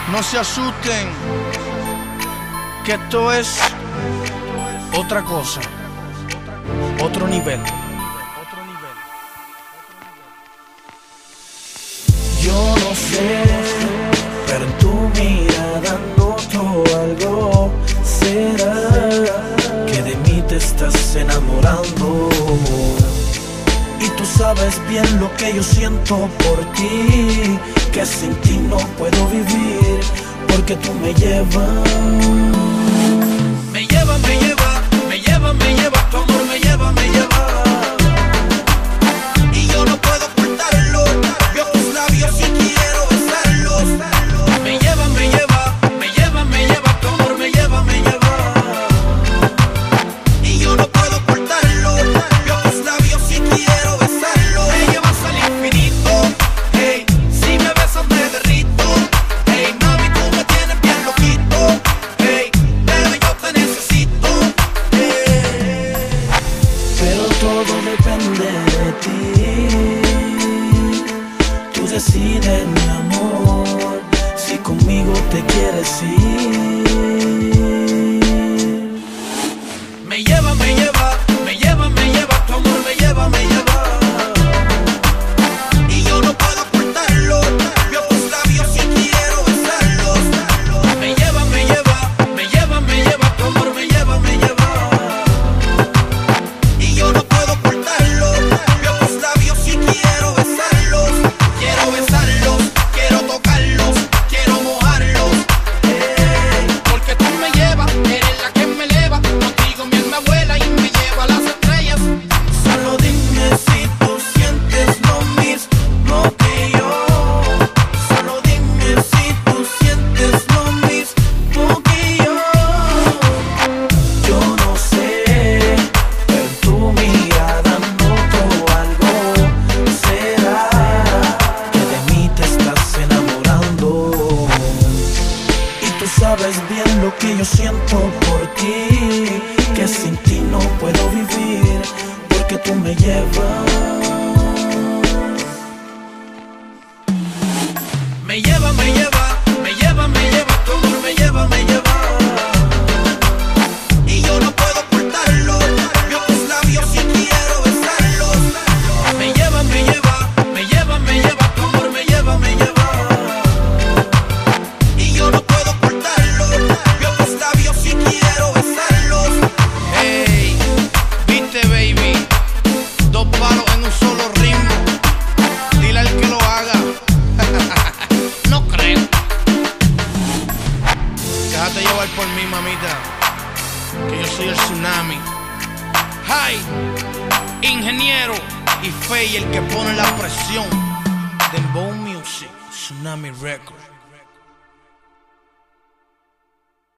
No se asusten, que esto es otra cosa, otro nivel. Yo no sé, pero en tu mirada noto algo. ¿Será que de mí te estás enamorando? Y tú sabes bien lo que yo siento por ti, que sin ti no puedo vivir, porque tú me llevas. Me lleva, me lleva, me lleva, me lleva, tu amor me lleva, me lleva. Y yo no puedo ocultarlo, veo tus labios y quiero besarlos. Me lleva, me lleva, me lleva, me lleva, tu amor me lleva, me lleva. Y yo no puedo ocultarlo, veo tus labios y quiero besarlos. Me llevas al infinito, hey, si me besas me derrito. Hey, mami, tú me tienes bien loquito. Hey, bebé, yo te necesito. Hey, pero todo depende de ti. Tú decides, mi amor, si conmigo te quieres ir. Me lleva, me lleva, me lleva, me lleva, tu amor me lleva, me lleva. Y yo no puedo ocultarlo, veo tus labios y quiero besarlos. Me lleva, me lleva, me lleva, me lleva, tu amor me lleva, me lleva. Y yo no puedo ocultarlo, veo tus labios y quiero besarlos. Quiero besarlos, quiero tocarlos, quiero mojarlos. Porque tú me llevas, eres la que me eleva. Contigo mi alma vuela y me lleva a las estrellas. Solo dime si tú sientes lo mismo que yo. Solo dime si tú sientes lo mismo que yo. Yo no sé, pero en tu mirada noto algo. ¿Será que de mí te estás enamorando? Y tú sabes bien lo que yo siento por ti, que sin ti no puedo vivir, porque tú me llevas. Me lleva, me lleva, me lleva, me lleva, tu amor me lleva, me lleva. Y yo no puedo ocultarlo, veo tus labios y quiero besarlos. Me lleva, me lleva, me lleva, me lleva, tu amor me lleva, me lleva. Y yo no puedo ocultarlo, veo tus labios y quiero besarlos. Hey, viste baby, dos palos en un solo ritmo. Dile al que lo haga. No creo. Déjate llevar por mí, mamita, que yo soy el tsunami. Hi, ingeniero y Fey, el que pone la presión. Dembow Music, Tsunami Record.